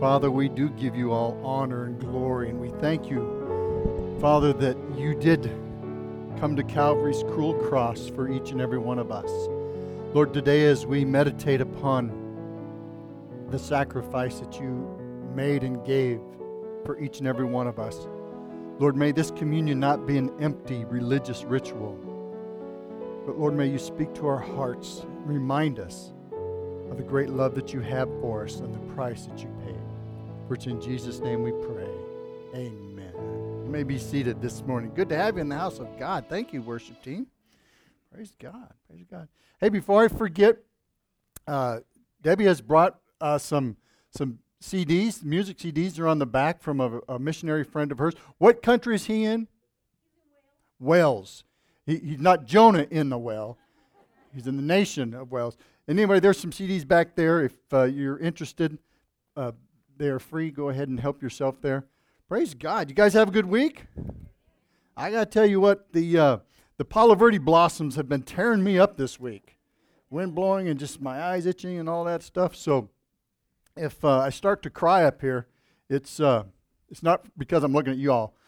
Father, we do give you all honor and glory, and we thank you, Father, that you did come to Calvary's cruel cross for each and every one of us. Lord, today as we meditate upon the sacrifice that you made and gave for each and every one of us, Lord, may this communion not be an empty religious ritual, but Lord, may you speak to our hearts, remind us of the great love that you have for us and the price that you paid. For it's in Jesus' name we pray. Amen. You may be seated this morning. Good to have you in the house of God. Thank you, worship team. Praise God. Praise God. Hey, before I forget, Debbie has brought some CDs, music CDs. They're on the back from a missionary friend of hers. What country is he in? Wales. He's not Jonah in the well. He's in the nation of Wales. And anyway, there's some CDs back there. If you're interested, they are free. Go ahead and help yourself there. Praise God. You guys have a good week? I got to tell you what, the Palo Verde blossoms have been tearing me up this week. Wind blowing and just my eyes itching and all that stuff. So if I start to cry up here, it's not because I'm looking at you all.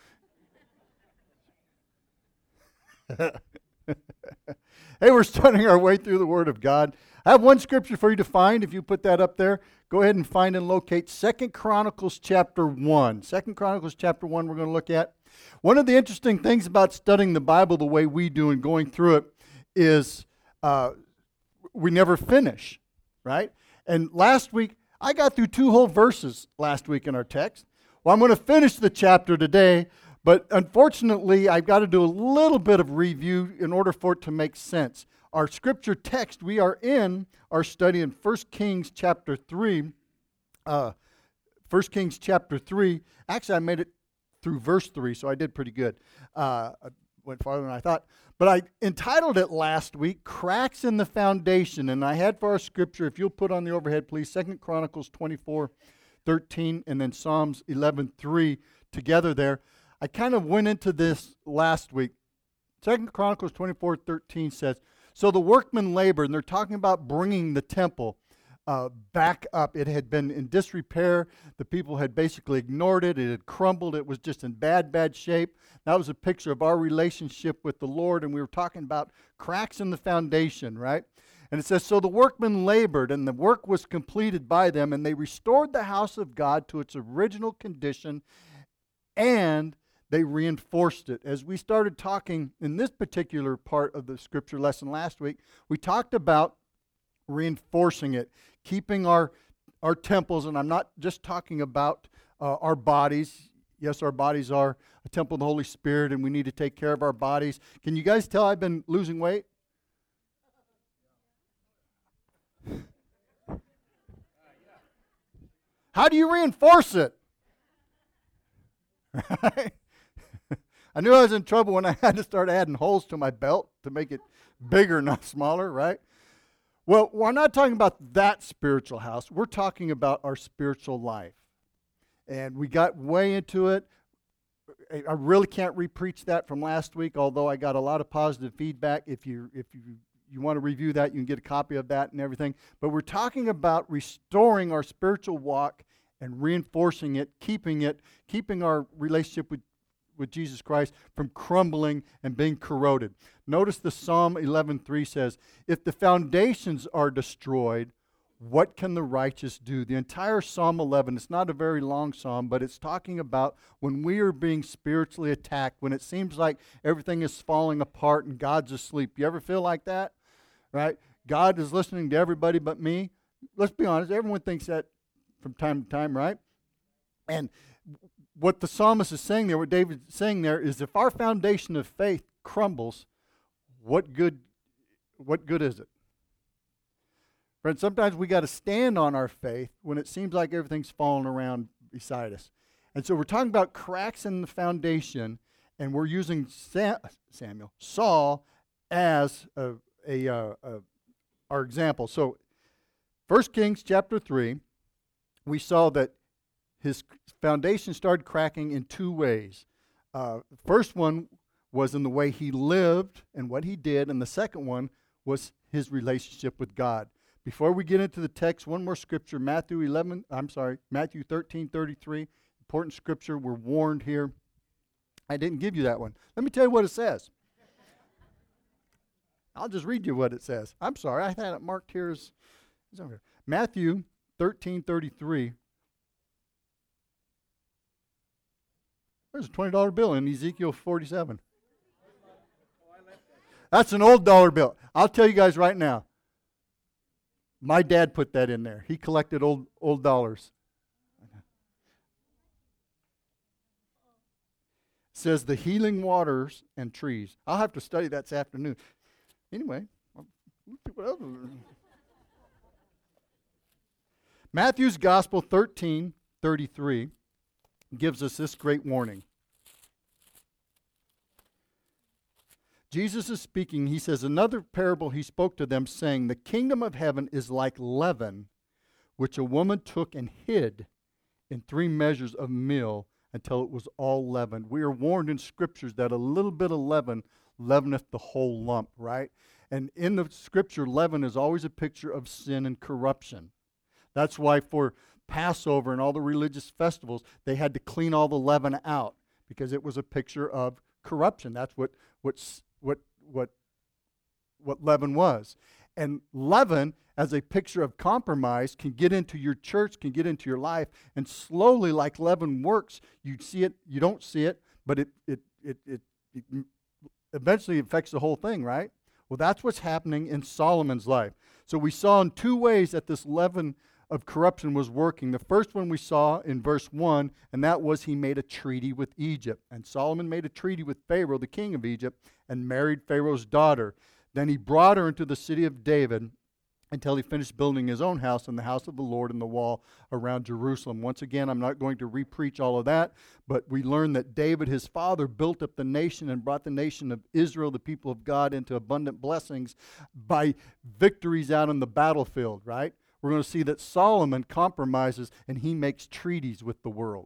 Hey, we're studying our way through the Word of God. I have one scripture for you to find. If you put that up there, go ahead and find and locate 2 Chronicles chapter 1. 2 Chronicles chapter 1 we're going to look at. One of the interesting things about studying the Bible the way we do and going through it is we never finish, right? And last week, I got through 2 whole verses last week in our text. Well, I'm going to finish the chapter today, but unfortunately, I've got to do a little bit of review in order for it to make sense. Our scripture text, we are in our study in 1 Kings chapter 3. 1 Kings chapter 3. Actually, I made it through verse 3, so I did pretty good. I went farther than I thought. But I entitled it last week, Cracks in the Foundation. And I had for our scripture, if you'll put on the overhead, please, 2 Chronicles 24:13 and then Psalms 11:3 together there. I kind of went into this last week. 2 Chronicles 24:13 says, so the workmen labored, and they're talking about bringing the temple back up. It had been in disrepair. The people had basically ignored it. It had crumbled. It was just in bad shape. That was a picture of our relationship with the Lord, and we were talking about cracks in the foundation, right? And it says, so the workmen labored, and the work was completed by them, and they restored the house of God to its original condition, and they reinforced it. As we started talking in this particular part of the scripture lesson last week, we talked about reinforcing it, keeping our temples, and I'm not just talking about our bodies. Yes, our bodies are a temple of the Holy Spirit, and we need to take care of our bodies. Can you guys tell I've been losing weight? How do you reinforce it? Right? I knew I was in trouble when I had to start adding holes to my belt to make it bigger, not smaller, right? Well, we're not talking about that spiritual house. We're talking about our spiritual life. And we got way into it. I really can't re-preach that from last week, although I got a lot of positive feedback. If you want to review that, you can get a copy of that and everything. But we're talking about restoring our spiritual walk and reinforcing it, keeping our relationship with Jesus Christ from crumbling and being corroded. Notice the Psalm 11:3 says, if the foundations are destroyed, what can the righteous do? The entire Psalm 11, it's not a very long psalm, but it's talking about when we are being spiritually attacked, when it seems like everything is falling apart and God's asleep. You ever feel like that? Right? God is listening to everybody but me. Let's be honest, everyone thinks that from time to time, right? And what the psalmist is saying there, what David's saying there, is if our foundation of faith crumbles, what good is it? Friends, sometimes we got to stand on our faith when it seems like everything's falling around beside us. And so we're talking about cracks in the foundation, and we're using Saul as our example. So 1 Kings chapter 3, we saw that his foundation started cracking in 2 ways. First one was in the way he lived and what he did, and the second one was his relationship with God. Before we get into the text, one more scripture, Matthew 13:33. Important scripture. We're warned here. I didn't give you that one. Let me tell you what it says. I'll just read you what it says. I'm sorry, I had it marked here as it's over here. Matthew 13:33. There's a $20 bill in Ezekiel 47. That's an old dollar bill. I'll tell you guys right now. My dad put that in there. He collected old dollars. It says the healing waters and trees. I'll have to study that this afternoon. Anyway, what else? Matthew's Gospel 13:33 gives us this great warning. Jesus is speaking. He says, another parable he spoke to them, saying, the kingdom of heaven is like leaven, which a woman took and hid in 3 measures of meal until it was all leavened. We are warned in scriptures that a little bit of leaven leaveneth the whole lump, right? And in the scripture, leaven is always a picture of sin and corruption. That's why for Passover and all the religious festivals, they had to clean all the leaven out because it was a picture of corruption. That's what leaven was. And leaven, as a picture of compromise, can get into your church, can get into your life, and slowly, like leaven works, you see it, you don't see it, but it eventually affects the whole thing, right? Well, that's what's happening in Solomon's life. So we saw in 2 ways that this leaven of corruption was working. The first one we saw in verse 1, and that was he made a treaty with Egypt. And Solomon made a treaty with Pharaoh, the king of Egypt, and married Pharaoh's daughter. Then he brought her into the city of David until he finished building his own house and the house of the Lord and the wall around Jerusalem. Once again, I'm not going to repreach all of that, but we learn that David, his father, built up the nation and brought the nation of Israel, the people of God, into abundant blessings by victories out on the battlefield, right? We're going to see that Solomon compromises and he makes treaties with the world.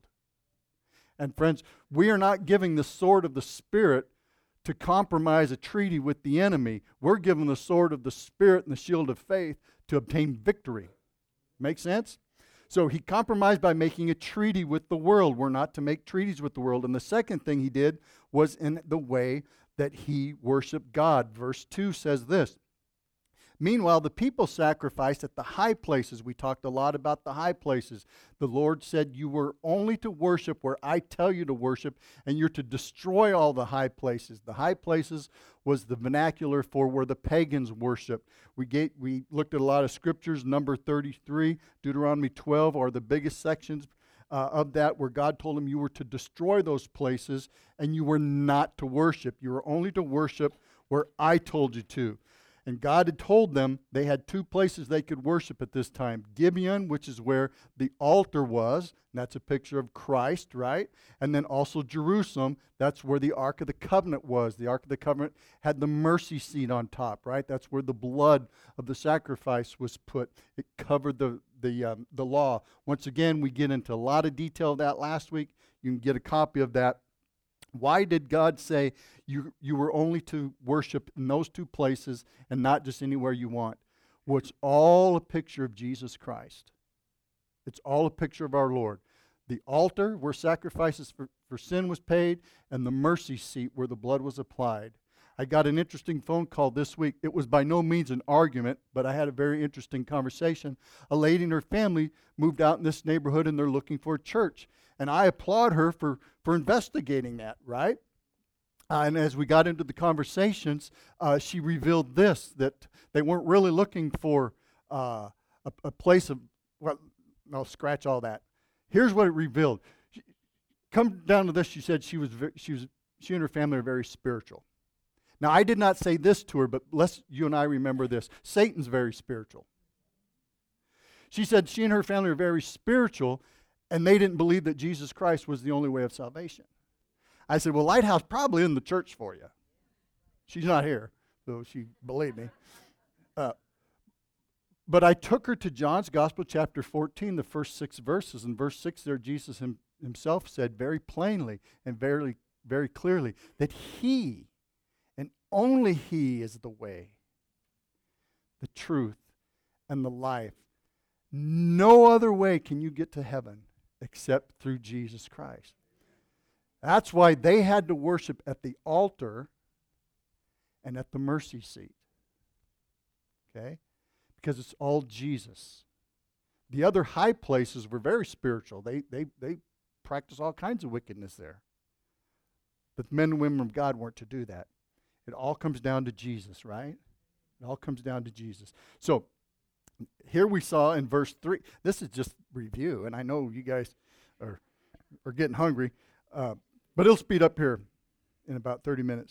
And friends, we are not giving the sword of the Spirit to compromise a treaty with the enemy. We're given the sword of the Spirit and the shield of faith to obtain victory. Make sense? So he compromised by making a treaty with the world. We're not to make treaties with the world. And the second thing he did was in the way that he worshiped God. Verse 2 says this. Meanwhile, the people sacrificed at the high places. We talked a lot about the high places. The Lord said, you were only to worship where I tell you to worship, and you're to destroy all the high places. The high places was the vernacular for where the pagans worshiped. We looked at a lot of scriptures. Number 33, Deuteronomy 12 are the biggest sections of that, where God told him you were to destroy those places and you were not to worship. You were only to worship where I told you to. And God had told them they had 2 places they could worship at this time. Gibeon, which is where the altar was, and that's a picture of Christ, right? And then also Jerusalem, that's where the Ark of the Covenant was. The Ark of the Covenant had the mercy seat on top, right? That's where the blood of the sacrifice was put. It covered the law. Once again, we get into a lot of detail of that last week. You can get a copy of that. Why did God say you were only to worship in those 2 places and not just anywhere you want? Well, it's all a picture of Jesus Christ. It's all a picture of our Lord. The altar where sacrifices for sin was paid, and the mercy seat where the blood was applied. I got an interesting phone call this week. It was by no means an argument, but I had a very interesting conversation. A lady and her family moved out in this neighborhood, and they're looking for a church. And I applaud her for investigating that, right? And as we got into the conversations, she revealed this, that they weren't really looking for a place of, well, I'll scratch all that. Here's what it revealed. Come down to this, she said she and her family are very spiritual. Now, I did not say this to her, but let's you and I remember this. Satan's very spiritual. She said she and her family are very spiritual, and they didn't believe that Jesus Christ was the only way of salvation. I said, well, Lighthouse probably in the church for you. She's not here, so she believed me. But I took her to John's Gospel, chapter 14, the first 6 verses. In verse 6 there, Jesus himself said very plainly and very, very clearly that he, and only he, is the way, the truth, and the life. No other way can you get to heaven except through Jesus Christ. That's why they had to worship at the altar and at the mercy seat. Okay? Because it's all Jesus. The other high places were very spiritual. They practice all kinds of wickedness there. But men and women of God weren't to do that. It all comes down to Jesus, right? It all comes down to Jesus. So, here we saw in verse 3, this is just review, and I know you guys are getting hungry, but it'll speed up here in about 30 minutes.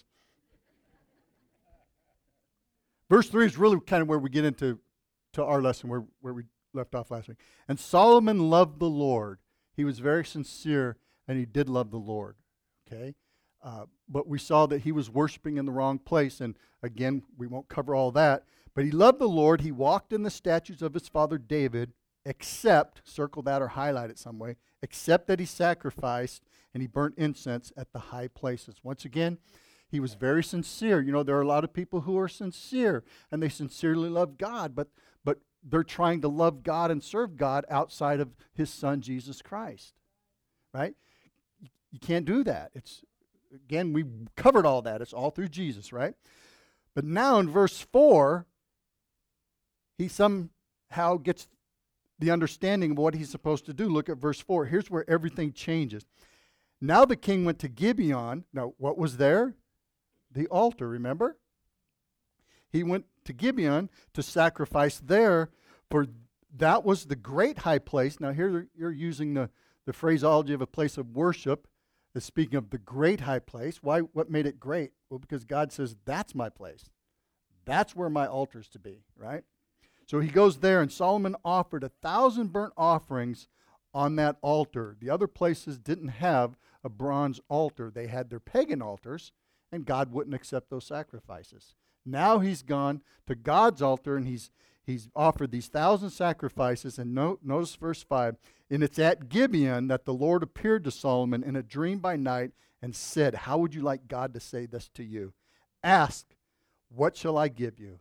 Verse 3 is really kind of where we get into our lesson, where we left off last week. And Solomon loved the Lord. He was very sincere, and he did love the Lord. Okay? But we saw that he was worshiping in the wrong place, and again, we won't cover all that. But he loved the Lord. He walked in the statutes of his father David, except, circle that or highlight it some way, except that he sacrificed and he burnt incense at the high places. Once again, he was very sincere. You know, there are a lot of people who are sincere, and they sincerely love God, but they're trying to love God and serve God outside of his son, Jesus Christ. Right? You can't do that. Again, we covered all that. It's all through Jesus, right? But now in verse 4, he somehow gets the understanding of what he's supposed to do. Look at verse 4. Here's where everything changes. Now the king went to Gibeon. Now, what was there? The altar, remember? He went to Gibeon to sacrifice there, for that was the great high place. Now, here you're using the phraseology of a place of worship. Speaking of the great high place, what made it great? Well, because God says, that's my place. That's where my altar is to be, right? So he goes there, and Solomon offered 1,000 burnt offerings on that altar. The other places didn't have a bronze altar. They had their pagan altars, and God wouldn't accept those sacrifices. Now he's gone to God's altar, and he's offered these 1,000 sacrifices. And notice verse 5. And it's at Gibeon that the Lord appeared to Solomon in a dream by night and said, how would you like God to say this to you? Ask, what shall I give you?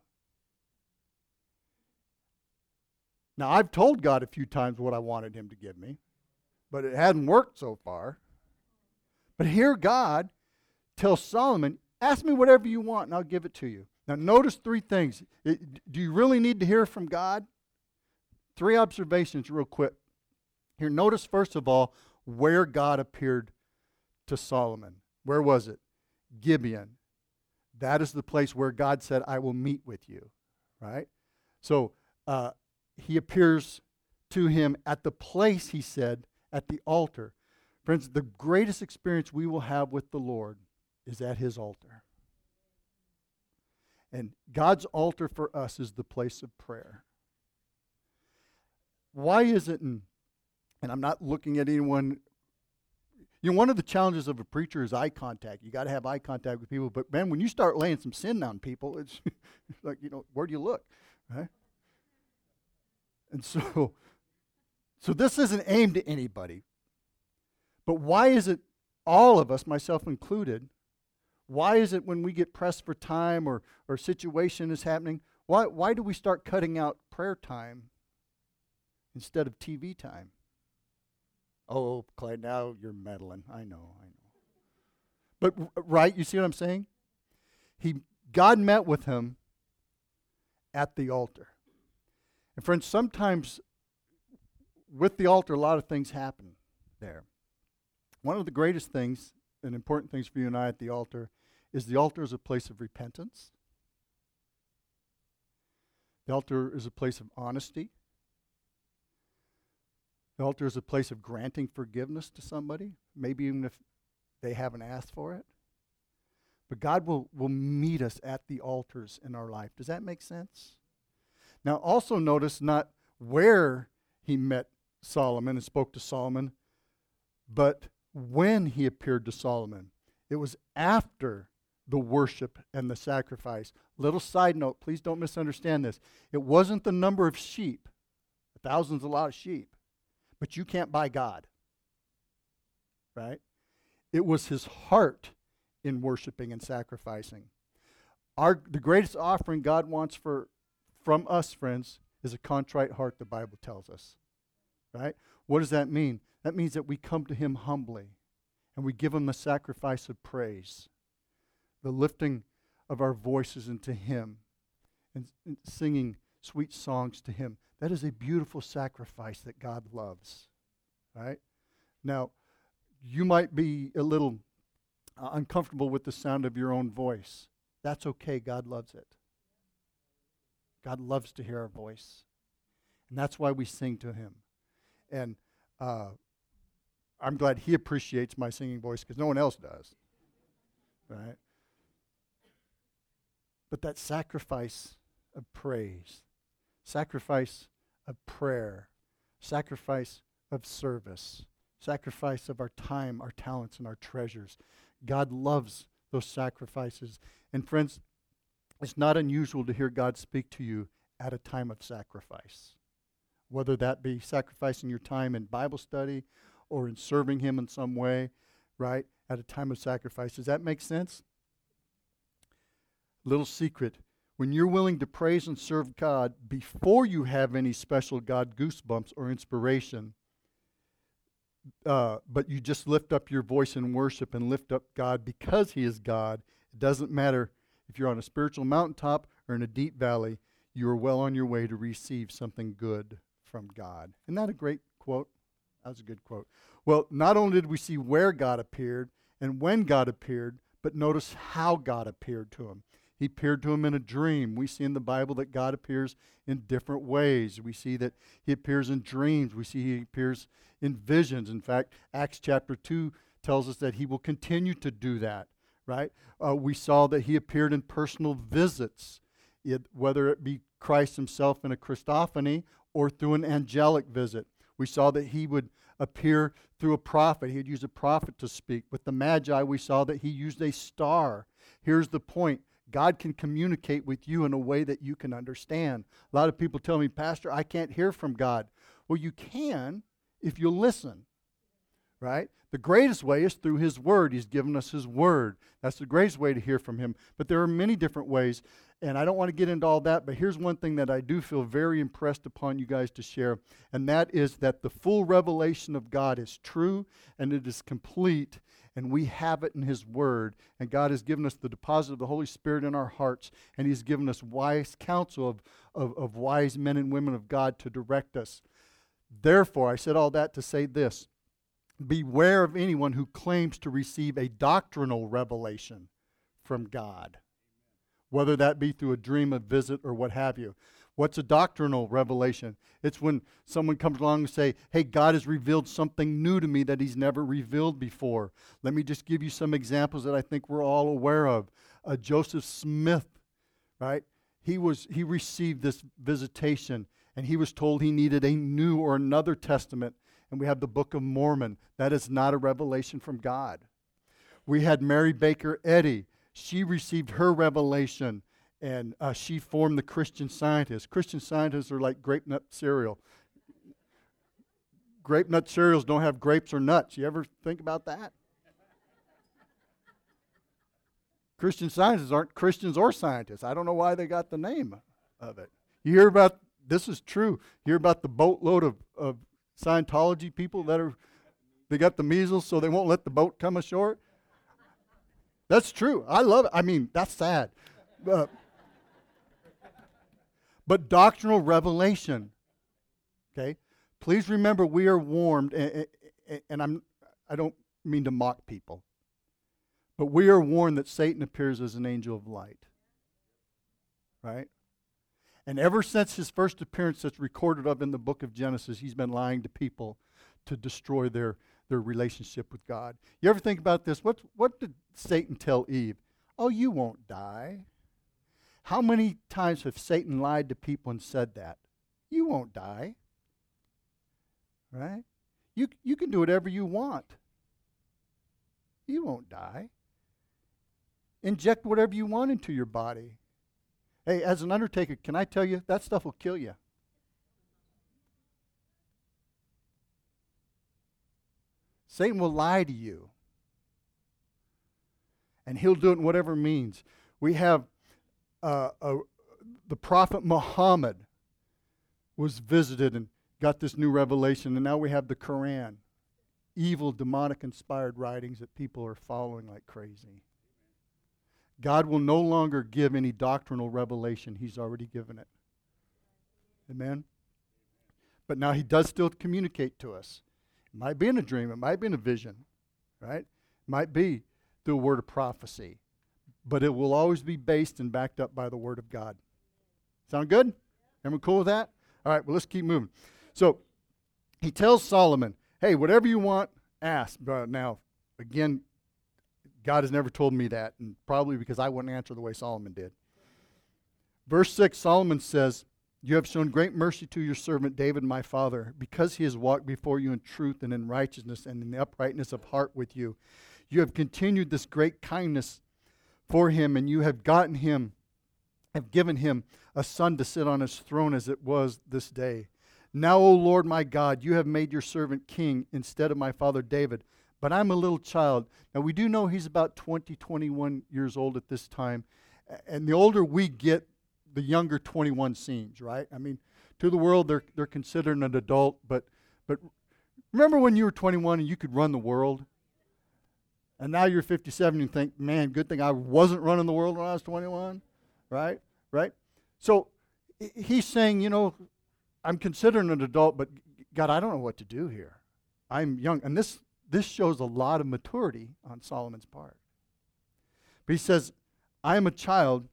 Now, I've told God a few times what I wanted him to give me, but it hadn't worked so far. But here God tells Solomon, ask me whatever you want and I'll give it to you. Now, notice three things. Do you really need to hear from God? Three observations real quick. Here, notice first of all where God appeared to Solomon. Where was it? Gibeon. That is the place where God said, I will meet with you, right? So he appears to him at the place, he said, at the altar. Friends, the greatest experience we will have with the Lord is at his altar. And God's altar for us is the place of prayer. Why is it, and I'm not looking at anyone, you know, one of the challenges of a preacher is eye contact. You got to have eye contact with people. But, man, when you start laying some sin on people, it's like, you know, where do you look? Right? And so this isn't aimed at anybody. But why is it all of us, myself included, why is it when we get pressed for time or a situation is happening, why do we start cutting out prayer time instead of TV time? Oh, Clyde, now you're meddling. I know. But, right, you see what I'm saying? God met with him at the altar. And friends, sometimes with the altar, a lot of things happen there. One of the greatest things and important things for you and I at the altar is a place of repentance. The altar is a place of honesty. The altar is a place of granting forgiveness to somebody, maybe even if they haven't asked for it. But God will meet us at the altars in our life. Does that make sense? Now also notice not where he met Solomon and spoke to Solomon, but when he appeared to Solomon. It was after the worship and the sacrifice. Little side note, please don't misunderstand this. It wasn't the number of sheep. 1,000's a lot of sheep. But you can't buy God. Right? It was his heart in worshiping and sacrificing. The greatest offering God wants from us, friends, is a contrite heart, the Bible tells us. Right? What does that mean? That means that we come to Him humbly and we give Him the sacrifice of praise, the lifting of our voices into Him and singing sweet songs to Him. That is a beautiful sacrifice that God loves. Right? Now, you might be a little uncomfortable with the sound of your own voice. That's okay. God loves it. God loves to hear our voice. And that's why we sing to Him. And I'm glad He appreciates my singing voice because no one else does. Right? But that sacrifice of praise, sacrifice of prayer, sacrifice of service, sacrifice of our time, our talents, and our treasures. God loves those sacrifices. And friends, it's not unusual to hear God speak to you at a time of sacrifice. Whether that be sacrificing your time in Bible study or in serving Him in some way, right? At a time of sacrifice. Does that make sense? Little secret. When you're willing to praise and serve God before you have any special God goosebumps or inspiration, but you just lift up your voice in worship and lift up God because He is God, it doesn't matter if you're on a spiritual mountaintop or in a deep valley, you are well on your way to receive something good from God. Isn't that a great quote? That was a good quote. Well, not only did we see where God appeared and when God appeared, but notice how God appeared to him. He appeared to him in a dream. We see in the Bible that God appears in different ways. We see that He appears in dreams. We see He appears in visions. In fact, Acts chapter 2 tells us that He will continue to do that, right? We saw that He appeared in personal visits, whether it be Christ Himself in a Christophany or through an angelic visit. We saw that He would appear through a prophet. He'd use a prophet to speak. With the Magi, we saw that He used a star. Here's the point. God can communicate with you in a way that you can understand. A lot of people tell me, Pastor, I can't hear from God. Well, you can if you listen, right? The greatest way is through His Word. He's given us His Word. That's the greatest way to hear from Him. But there are many different ways, and I don't want to get into all that, but here's one thing that I do feel very impressed upon you guys to share, and that is that the full revelation of God is true, and it is complete, and we have it in His Word. And God has given us the deposit of the Holy Spirit in our hearts, and He's given us wise counsel of wise men and women of God to direct us. Therefore, I said all that to say this. Beware of anyone who claims to receive a doctrinal revelation from God, whether that be through a dream, a visit, or what have you. What's a doctrinal revelation? It's when someone comes along and say, hey, God has revealed something new to me that He's never revealed before. Let me just give you some examples that I think we're all aware of. Joseph Smith, right? He received this visitation, and he was told he needed a new or another testament. And we have the Book of Mormon. That is not a revelation from God. We had Mary Baker Eddy. She received her revelation, and she formed the Christian Scientists. Christian Scientists are like grape nut cereal. Grape nut cereals don't have grapes or nuts. You ever think about that? Christian Scientists aren't Christians or scientists. I don't know why they got the name of it. You hear about, this is true, you hear about the boatload of Scientology people they got the measles, so they won't let the boat come ashore. That's true. I love it. I mean, that's sad. But doctrinal revelation, okay? Please remember we are warned, and I don't mean to mock people, but we are warned that Satan appears as an angel of light, right? And ever since his first appearance that's recorded of in the book of Genesis, he's been lying to people to destroy their relationship with God. You ever think about this? What did Satan tell Eve? Oh, you won't die. How many times have Satan lied to people and said that? You won't die. Right? You can do whatever you want. You won't die. Inject whatever you want into your body. Hey, as an undertaker, can I tell you, that stuff will kill you. Satan will lie to you. And he'll do it in whatever means. We have the prophet Muhammad, was visited and got this new revelation, and now we have the Quran. Evil, demonic-inspired writings that people are following like crazy. God will no longer give any doctrinal revelation. He's already given it. Amen? But now he does still communicate to us. It might be in a dream. It might be in a vision. Right? It might be through a word of prophecy. But it will always be based and backed up by the word of God. Sound good? Everyone cool with that? All right, well, let's keep moving. So he tells Solomon, hey, whatever you want, ask. Now, again, God has never told me that, and probably because I wouldn't answer the way Solomon did. Verse 6, Solomon says, you have shown great mercy to your servant David, my father, because he has walked before you in truth and in righteousness and in the uprightness of heart with you. You have continued this great kindness for him, and you have given him a son to sit on his throne as it was this day. Now, O Lord my God, you have made your servant king instead of my father David, but I'm a little child. Now, we do know he's about 20, 21 years old at this time, and the older we get, the younger 21 seems, right? I mean, to the world, they're considered an adult, but remember when you were 21 and you could run the world? And now you're 57 and you think, man, good thing I wasn't running the world when I was 21, right? Right? So he's saying, I'm considered an adult, but God, I don't know what to do here. I'm young. And this shows a lot of maturity on Solomon's part. But he says, I am a child,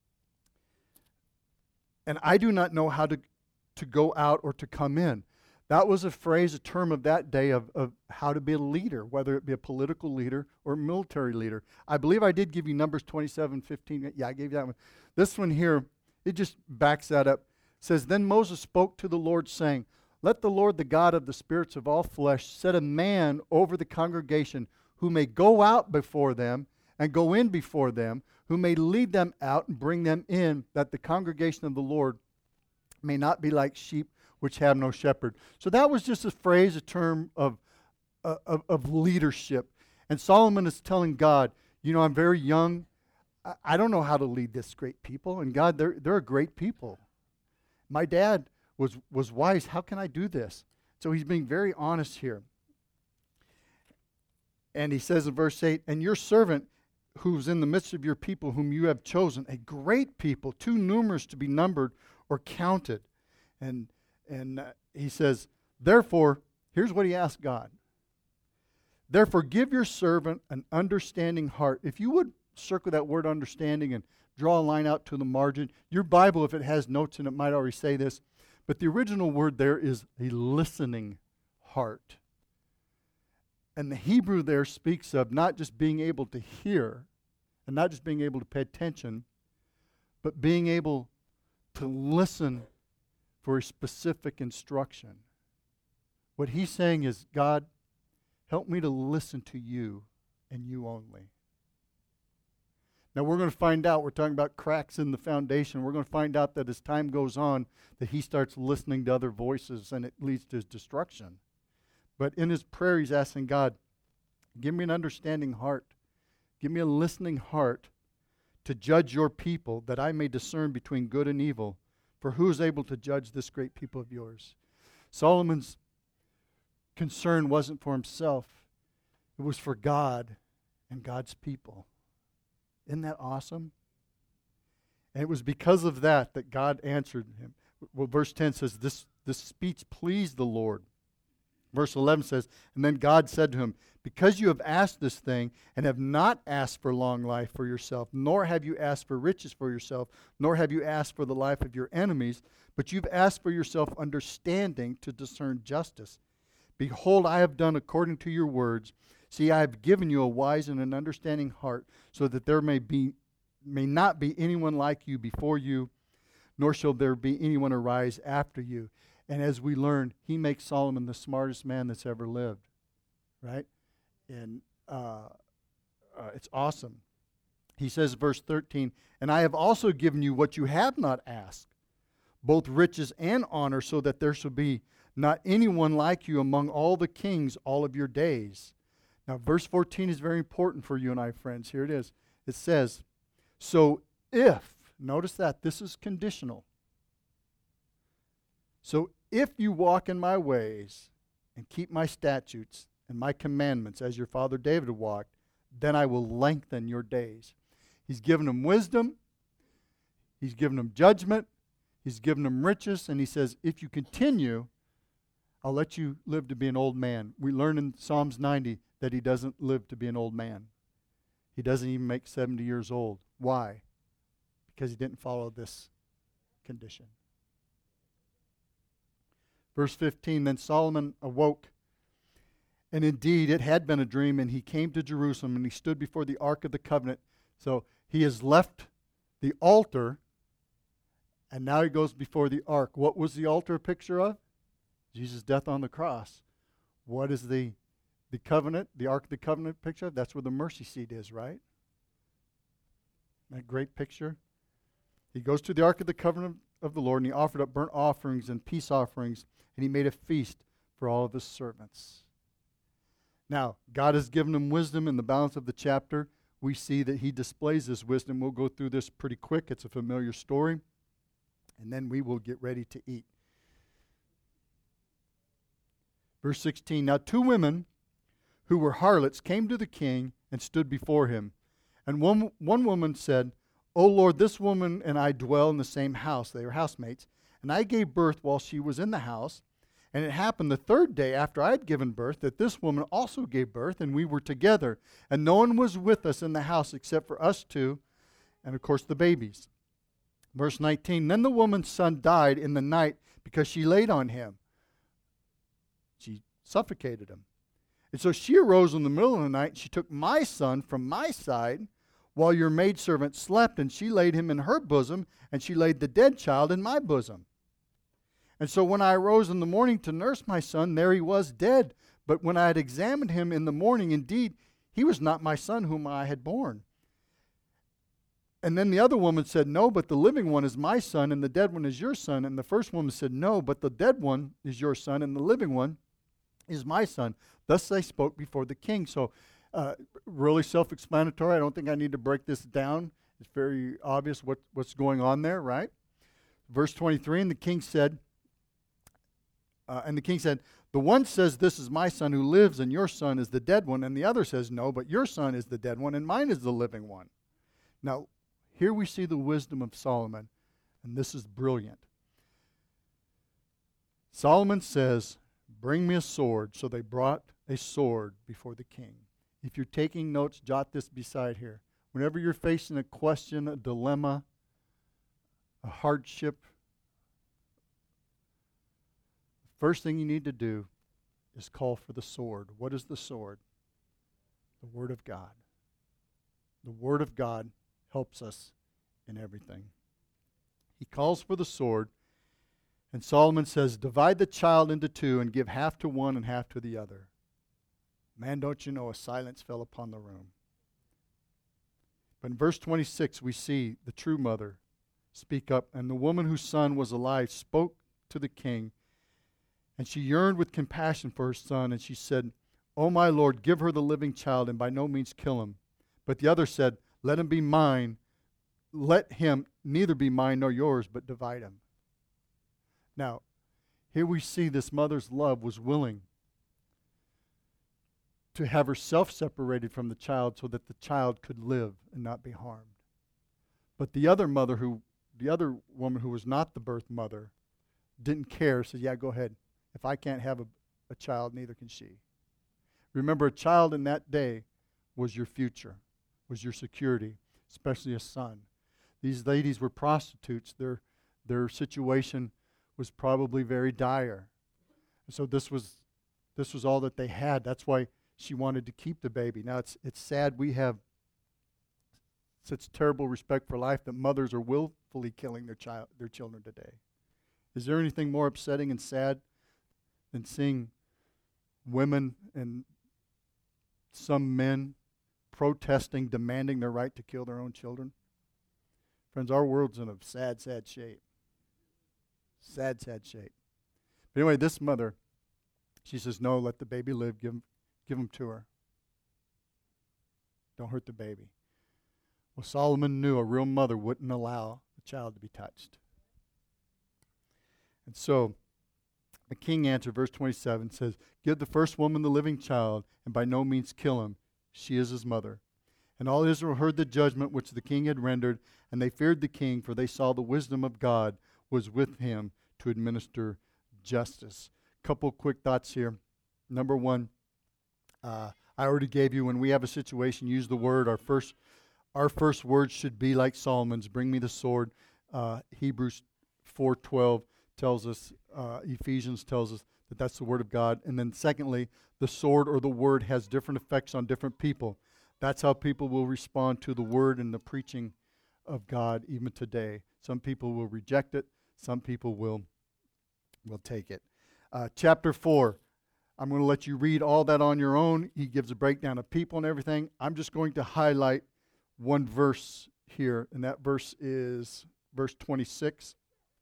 and I do not know how to go out or to come in. That was a phrase, a term of that day of how to be a leader, whether it be a political leader or a military leader. I believe I did give you Numbers 27:15. Yeah, I gave you that one. This one here, it just backs that up. It says, then Moses spoke to the Lord, saying, let the Lord, the God of the spirits of all flesh, set a man over the congregation who may go out before them and go in before them, who may lead them out and bring them in, that the congregation of the Lord may not be like sheep which have no shepherd. So that was just a phrase, a term of leadership. And Solomon is telling God, I'm very young. I don't know how to lead this great people. And God, they're a great people. My dad was wise. How can I do this? So he's being very honest here. And he says in verse 8, and your servant who's in the midst of your people whom you have chosen, a great people, too numerous to be numbered or counted. And he says, therefore, here's what he asked God. Therefore, give your servant an understanding heart. If you would circle that word understanding and draw a line out to the margin. Your Bible, if it has notes in it, might already say this. But the original word there is a listening heart. And the Hebrew there speaks of not just being able to hear and not just being able to pay attention, but being able to listen for a specific instruction. What he's saying is, God, help me to listen to you and you only. Now we're going to find out, we're talking about cracks in the foundation, we're going to find out that as time goes on, that he starts listening to other voices and it leads to his destruction. But in his prayer, he's asking God, give me an understanding heart. Give me a listening heart to judge your people, that I may discern between good and evil. For who is able to judge this great people of yours? Solomon's concern wasn't for himself. It was for God and God's people. Isn't that awesome? And it was because of that that God answered him. Well, verse 10 says, this speech pleased the Lord. Verse 11 says, and then God said to him, because you have asked this thing and have not asked for long life for yourself, nor have you asked for riches for yourself, nor have you asked for the life of your enemies, but you've asked for yourself understanding to discern justice. Behold, I have done according to your words. See, I have given you a wise and an understanding heart, so that there may not be anyone like you before you, nor shall there be anyone arise after you. And as we learn, he makes Solomon the smartest man that's ever lived, right? And it's awesome. He says, verse 13, and I have also given you what you have not asked, both riches and honor, so that there shall be not anyone like you among all the kings all of your days. Now, verse 14 is very important for you and I, friends. Here it is. It says, so if, notice that, this is conditional. So if you walk in my ways and keep my statutes and my commandments as your father David walked, then I will lengthen your days. He's given him wisdom. He's given him judgment. He's given him riches. And he says, if you continue, I'll let you live to be an old man. We learn in Psalms 90 that he doesn't live to be an old man. He doesn't even make 70 years old. Why? Because he didn't follow this condition. Verse 15, then Solomon awoke, and indeed it had been a dream, and he came to Jerusalem, and he stood before the ark of the covenant. So he has left the altar, and now he goes before the ark. What was the altar a picture of? Jesus' death on the cross. What is the covenant, the ark of the covenant picture of? That's where the mercy seat is, right? That great picture. He goes to the ark of the covenant of the Lord, and he offered up burnt offerings and peace offerings, and he made a feast for all of his servants. Now, God has given him wisdom. In the balance of the chapter, we see that he displays this wisdom. We'll go through this pretty quick. It's a familiar story. And then we will get ready to eat. Verse 16, now 2 women who were harlots came to the king and stood before him. And one woman said, O Lord, this woman and I dwell in the same house. They were housemates. And I gave birth while she was in the house. And it happened the 3rd day after I had given birth that this woman also gave birth, and we were together. And no one was with us in the house except for us 2, and of course the babies. Verse 19, then the woman's son died in the night because she laid on him. She suffocated him. And so she arose in the middle of the night, and she took my son from my side while your maidservant slept, and she laid him in her bosom, and she laid the dead child in my bosom. And so when I arose in the morning to nurse my son, there he was dead. But when I had examined him in the morning, indeed, he was not my son whom I had born. And then the other woman said, no, but the living one is my son, and the dead one is your son. And the first woman said, no, but the dead one is your son, and the living one is my son. Thus they spoke before the king. So really self-explanatory. I don't think I need to break this down. It's very obvious what's going on there, right? Verse 23, and the king said, the one says, this is my son who lives, and your son is the dead one. And the other says, no, but your son is the dead one, and mine is the living one. Now, here we see the wisdom of Solomon, and this is brilliant. Solomon says, bring me a sword. So they brought a sword before the king. If you're taking notes, jot this beside here. Whenever you're facing a question, a dilemma, a hardship, the first thing you need to do is call for the sword. What is the sword? The Word of God. The Word of God helps us in everything. He calls for the sword, and Solomon says, divide the child into 2 and give half to one and half to the other. Man, don't you know, a silence fell upon the room. But in verse 26, we see the true mother speak up, and the woman whose son was alive spoke to the king, and she yearned with compassion for her son, and she said, O my Lord, give her the living child, and by no means kill him. But the other said, let him be mine. Let him neither be mine nor yours, but divide him. Now, here we see this mother's love was willing to have herself separated from the child so that the child could live and not be harmed. But the other woman who was not the birth mother didn't care, said, yeah, go ahead. If I can't have a child, neither can she. Remember, a child in that day was your future, was your security, especially a son. These ladies were prostitutes. Their situation was probably very dire. So this was all that they had. That's why she wanted to keep the baby. Now, it's sad we have such terrible respect for life that mothers are willfully killing their children today. Is there anything more upsetting and sad than seeing women and some men protesting, demanding their right to kill their own children? Friends, our world's in a sad, sad shape. Sad, sad shape. But anyway, this mother, she says, no, let the baby live. Give him to her. Don't hurt the baby. Well, Solomon knew a real mother wouldn't allow the child to be touched. And so The king answered, verse 27 says, "Give the first woman the living child, and by no means kill him. She is his mother." And all Israel heard the judgment which the king had rendered, and they feared the king, for they saw the wisdom of God was with him to administer justice. Couple quick thoughts here. Number one, I already gave you, when we have a situation, use the word. Our first word should be like Solomon's, bring me the sword. Hebrews 4:12 tells us, Ephesians tells us that that's the word of God. And then secondly, the sword or the word has different effects on different people. That's how people will respond to the word and the preaching of God even today. Some people will reject it. Some people will take it. Chapter 4. I'm going to let you read all that on your own. He gives a breakdown of people and everything. I'm just going to highlight one verse here, and that verse is verse 26.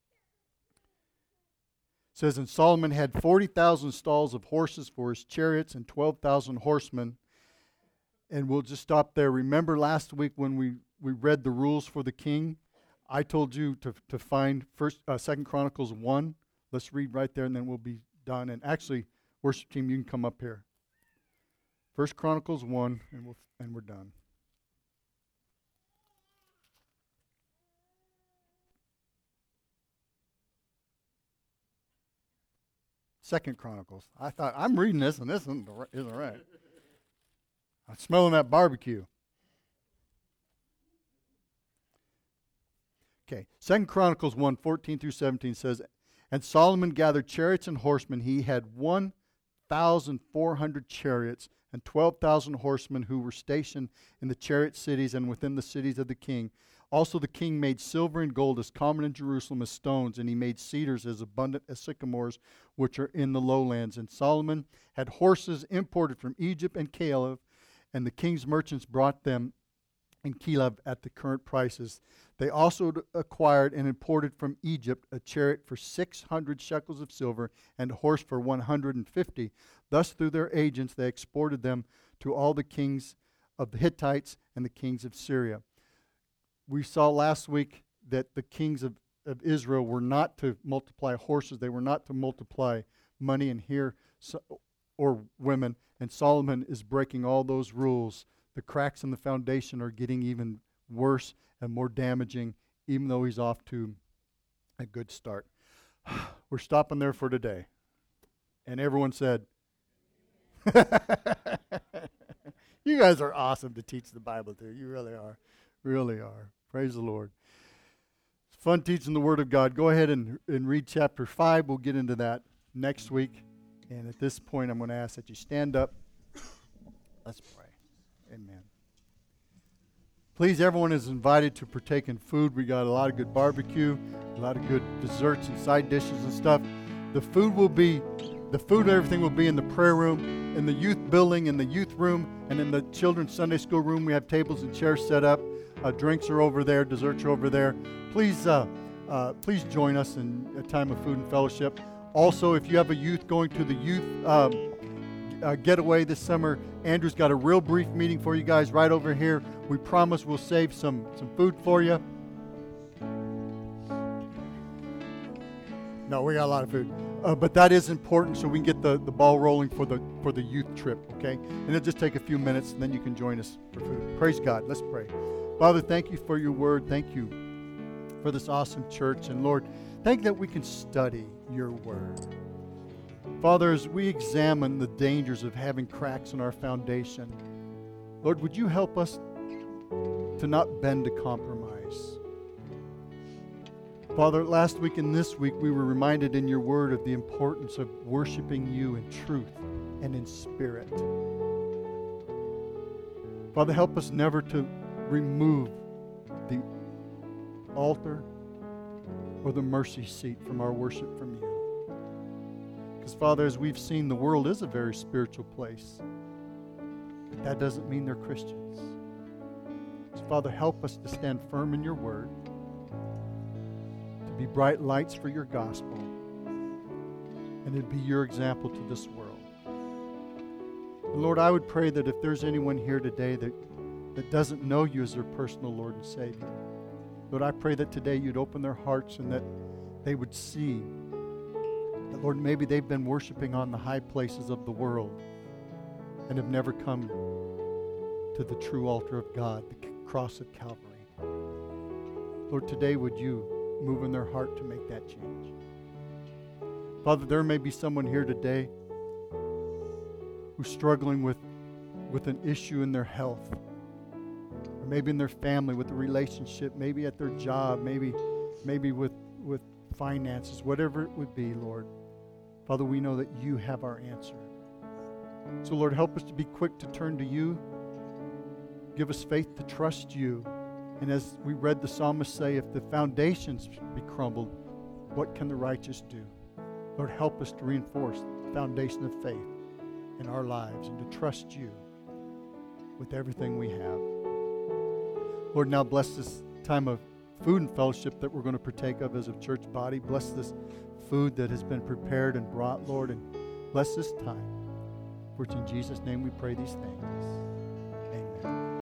It says, "And Solomon had 40,000 stalls of horses for his chariots and 12,000 horsemen." And we'll just stop there. Remember last week when we read the rules for the king? I told you to find 2 Chronicles 1. Let's read right there, and then we'll be done. And actually, worship team, you can come up here. 1 Chronicles 1, and we're done. Second Chronicles. I thought, I'm reading this, and this isn't right. I'm smelling that barbecue. Okay, 2 Chronicles 1, 14 through 17 says, "And Solomon gathered chariots and horsemen. He had 1,400 chariots and 12,000 horsemen who were stationed in the chariot cities and within the cities of the king. Also the king made silver and gold as common in Jerusalem as stones, and he made cedars as abundant as sycamores, which are in the lowlands. And Solomon had horses imported from Egypt and Caleb, and the king's merchants brought them in Caleb at the current prices. They also acquired and imported from Egypt a chariot for 600 shekels of silver and a horse for 150. Thus, through their agents, they exported them to all the kings of the Hittites and the kings of Syria." We saw last week that the kings of Israel were not to multiply horses. They were not to multiply money or women. And Solomon is breaking all those rules. The cracks in the foundation are getting even worse and more damaging, even though he's off to a good start. We're stopping there for today. And everyone said, "You guys are awesome to teach the Bible to. You really are. Really are. Praise the Lord." It's fun teaching the Word of God. Go ahead and read chapter 5. We'll get into that next week. And at this point, I'm going to ask that you stand up. Let's pray. Amen. Please, everyone is invited to partake in food. We got a lot of good barbecue, a lot of good desserts and side dishes and stuff. The food and everything will be in the prayer room, in the youth building, in the youth room, and in the children's Sunday school room. We have tables and chairs set up. Drinks are over there, desserts are over there. Please join us in a time of food and fellowship. Also, if you have a youth going to the youth getaway this summer, Andrew's got a real brief meeting for you guys right over here. We promise we'll save some food for you. No, we got a lot of food. But that is important so we can get the ball rolling for the youth trip, okay? And it'll just take a few minutes, and then you can join us for food. Praise God. Let's pray. Father, thank you for your word. Thank you for this awesome church. And Lord, thank you that we can study your word. Father, as we examine the dangers of having cracks in our foundation, Lord, would you help us to not bend to compromise? Father, last week and this week, we were reminded in your word of the importance of worshiping you in truth and in spirit. Father, help us never to remove the altar or the mercy seat from our worship from you. Because, Father, as we've seen, the world is a very spiritual place. But that doesn't mean they're Christians. So, Father, help us to stand firm in your word, to be bright lights for your gospel, and to be your example to this world. And Lord, I would pray that if there's anyone here today that doesn't know you as their personal Lord and Savior, Lord, I pray that today you'd open their hearts and that they would see That, Lord, maybe they've been worshiping on the high places of the world and have never come to the true altar of God, the cross of Calvary. Lord, today would you move in their heart to make that change? Father, there may be someone here today who's struggling with an issue in their health, or maybe in their family, with a relationship, maybe at their job, maybe with finances, whatever it would be, Lord. Father, we know that you have our answer. So, Lord, help us to be quick to turn to you. Give us faith to trust you. And as we read the psalmist say, if the foundations be crumbled, what can the righteous do? Lord, help us to reinforce the foundation of faith in our lives and to trust you with everything we have. Lord, now bless this time of food and fellowship that we're going to partake of as a church body. Bless this food that has been prepared and brought, Lord, and bless this time. For it's in Jesus' name we pray these things.